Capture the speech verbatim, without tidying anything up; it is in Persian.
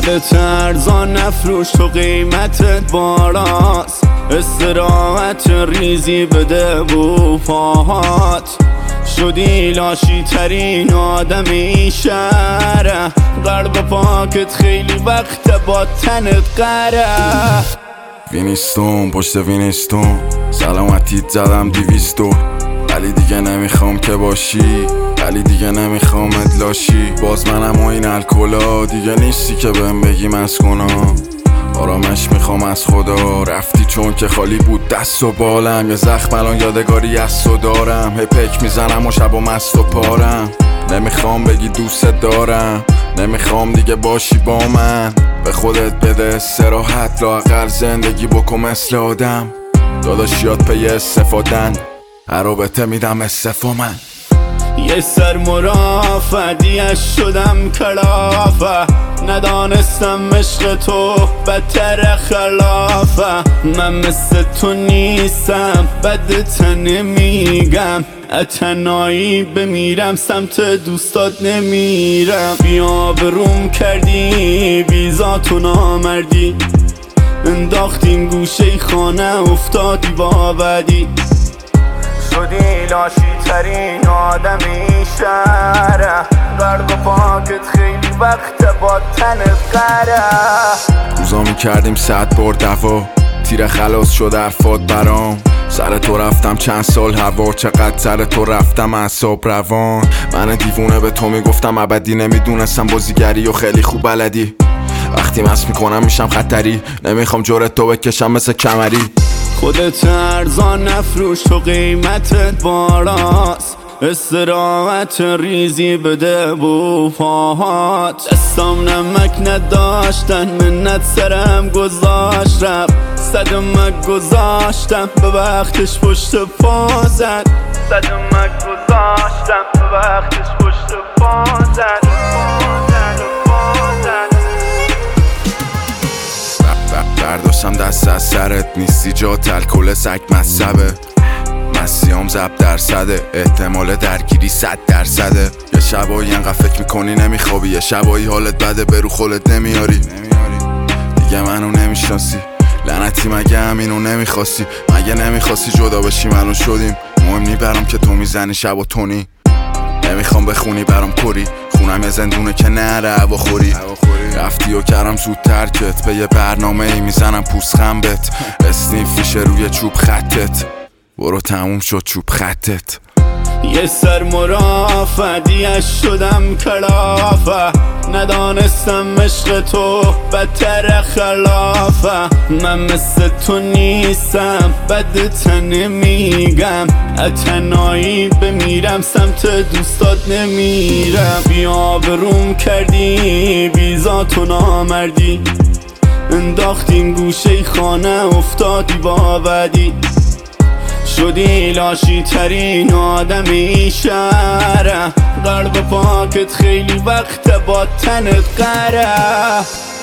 خودت ارزان نفروش تو قیمتت بالاست، استراحت ریزی بده بو پاهات. شدی لاشی ترین آدمی شهره، قلب پاکت خیلی وقت با تنت قره. وینستون پشت وینستون سلامتیت زدم دیویستو، ولی دیگه نمیخوام که باشی، ولی دیگه نمیخوام ادلاشی. باز منم و این الکلا دیگه نیستی که بهم بگی مسکنم. آرامش میخوام از خدا، رفتی چون که خالی بود دست و بالم. یه زخم الان یادگاری از تو دارم، هی پک میزنم و شب و مست و پارم. نمیخوام بگی دوست دارم، نمیخوام دیگه باشی با من. به خودت بده استراحت، لااقل زندگی بکن مثل آدم. داداشیات پی استفادن، هر رابطه میدم استفا من. یه سر مرافعیش شدم کلافه، ندانستم عشق تو بدتر خلافه. من مثل تو نیستم بدت نمیگم، اتنایی بمیرم سمت دوستات نمیرم. بیا بروم کردی بیزاتو نامردی، انداختیم گوشه خانه افتادی با بدی. شدی لاشی ترین آدمی شهره، قلب پاکت خیلی وقت با تنت قره. روزا میکردیم صد بار دوا، تیر خلاص شد حرفات برام. سر تو رفتم چند سال هوا، چقدر سر تو رفتم اعصاب روان. من دیوونه به تو میگفتم ابدی، نمیدونستم بازیگری و خیلی خوب بلدی. وقتی مست میکنم میشم خطری، نمیخوام جورت تو بکشم مثل کمری. خودت ارزان نفروش تو قیمتت بالاست، استراحت ریزی بده بو پاهات. دستام نمک نداشتن منت سرم گذاشت رفت، صدمک گذاشتم به وقتش پشت پا زد. صدمک گذاشتم به وقتش پشت پا زد. برداشتم دست از سرت، نیستی جات الکل سگ مصبه. مسیام زب درصده، احتمال درگیری صد درصده. یه شبایی انقدر فکر میکنی نمیخوابی، یه شبایی حالت بده برو خولت نمیاری. دیگه منو نمیشناسی، لعنتی مگه همینو نمیخواستی؟ مگه نمیخواستی جدا بشی منو شدیم؟ مهم نی برام که تو میزنی شب و تونی. نمیخوام بخونی برام کری، خونم یه زندونه که نره هوا خوری. رفتی و کردم زود ترکت، به یه برنامه ای میزنم پوست خنبت. اسنیفیشه روی چوب خطت، برو تموم شد چوب خطت. یه سر مرافعیش شدم کلافه، ندانستم عشق تو بدتر خلافه. من مثل تو نیستم بدت نمیگم، اتنایی بمیرم سمت دوستات نمیرم. بیا بروم کردی بیزاتو نامردی، انداختیم گوشه خانه افتادی با بدی. شدی لاشی ترین آدمی شهره، قلب پاکت خیلی وقت با تنت قره.